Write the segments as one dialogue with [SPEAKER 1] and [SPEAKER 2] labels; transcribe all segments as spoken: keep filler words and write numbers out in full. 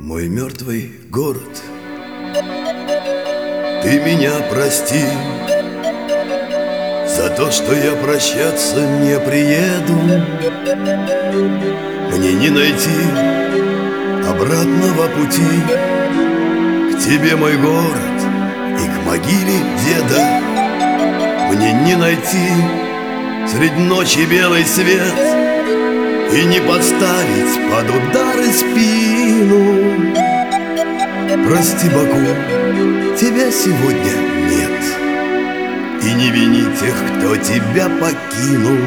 [SPEAKER 1] Мой мертвый город, ты меня прости за то, что я прощаться не приеду. Мне не найти обратного пути к тебе, мой город, и к могиле деда. Мне не найти средь ночи белый свет и не подставить под удары спину. Прости, Баку, тебя сегодня нет, и не вини тех, кто тебя покинул.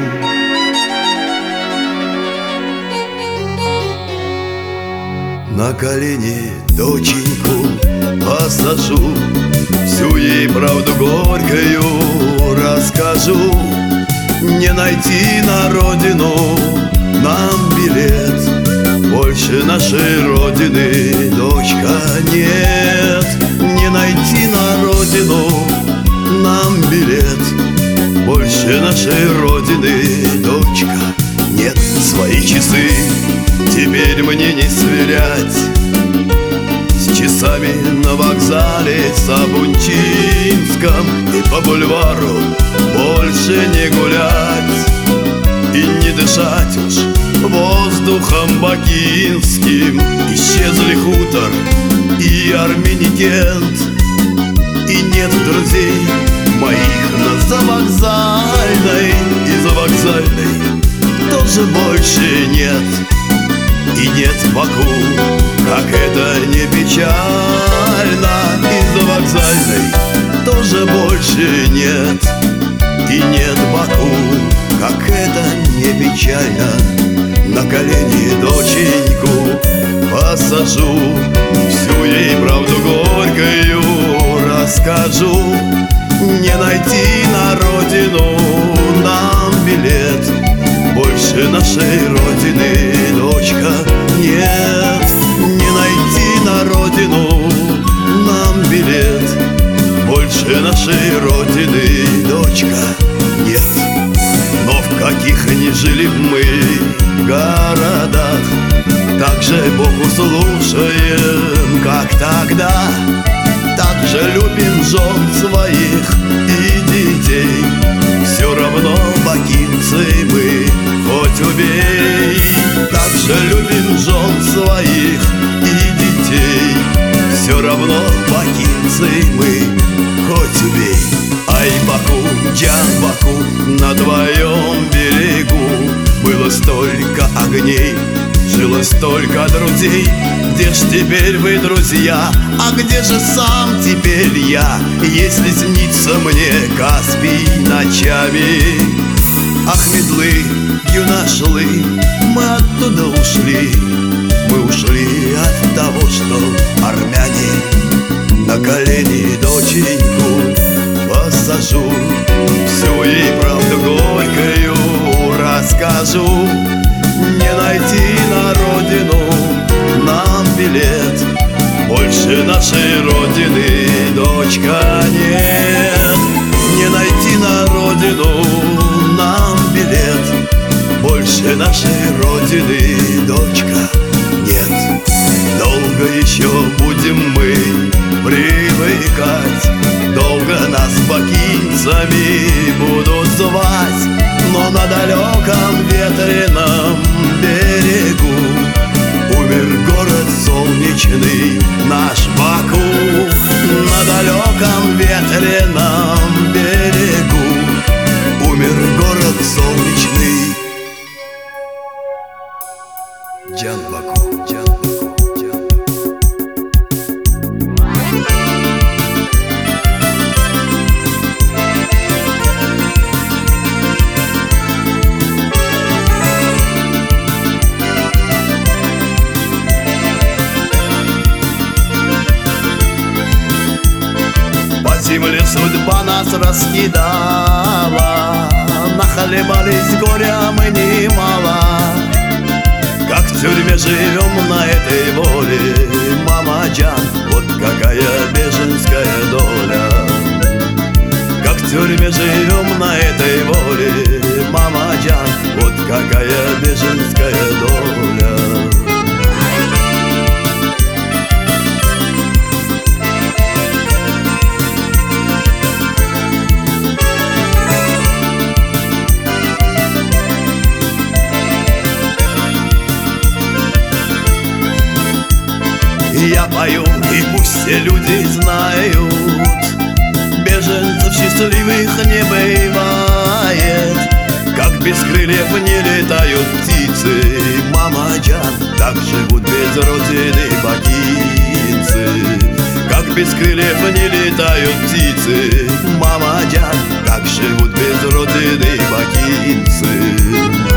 [SPEAKER 1] На колени доченьку посажу, всю ей правду горькую расскажу. Не найти на родину нам билет, больше нашей родины, дочка, нет. Не найти на родину нам билет, больше нашей родины, дочка, нет. Свои часы теперь мне не сверять с часами на вокзале Сабунчинском, и по бульвару больше не гулять и не дышать уж воздухом бакинским. Исчезли хутор и Армяникент, и нет друзей моих на завокзальной, и за вокзальной тоже больше нет. И нет в Баку, как это не печально, и за вокзальной тоже больше нет. И нет в Баку, как это не печально. На колени доченьку посажу, всю ей правду горькую расскажу. Не найти на родину нам билет, больше нашей родины, дочка, нет. Не найти на родину нам билет, больше нашей родины, дочка, нет. Но в каких ни жили мы городах, так же Богу слушаем, как тогда. Так же любим жен своих и детей, все равно бакинцы мы, хоть убей. Так же любим жен своих и детей, все равно бакинцы мы, хоть убей. Ай, Баку, Джан Баку, на твоем берегу было столько огней, жило столько друзей. Где ж теперь вы, друзья, а где же сам теперь я, если снится мне Каспий ночами? Ахмедлы, Юнашлы, мы оттуда ушли, мы ушли от того, что армяне. На колени доченьку посажу, всю ей правду горькую расскажу. Не найти на родину нам билет, больше нашей родины, дочка, нет. Не найти на родину нам билет, больше нашей родины, дочка, нет. Долго еще будем мы привыкать, долго нас бакинцами будут звать, но на далеком ветреном берегу умер город солнечный, наш Баку. На далеком ветреном берегу умер город солнечный, Джан Баку, Джан Баку, Джан Баку. Земле судьба нас раскидала, нахлебались горя мы немало. Как в тюрьме живем на этой воле, мама Джан, вот какая беженская доля. Как в тюрьме живем на этой воле, мама Джан, вот какая беженская доля. Я пою, и пусть все люди знают, беженцев счастливых не бывает. Как без крыльев не летают птицы, мама Джан, так живут без родины бакинцы. Как без крыльев не летают птицы, мама Джан, так живут без родины бакинцы.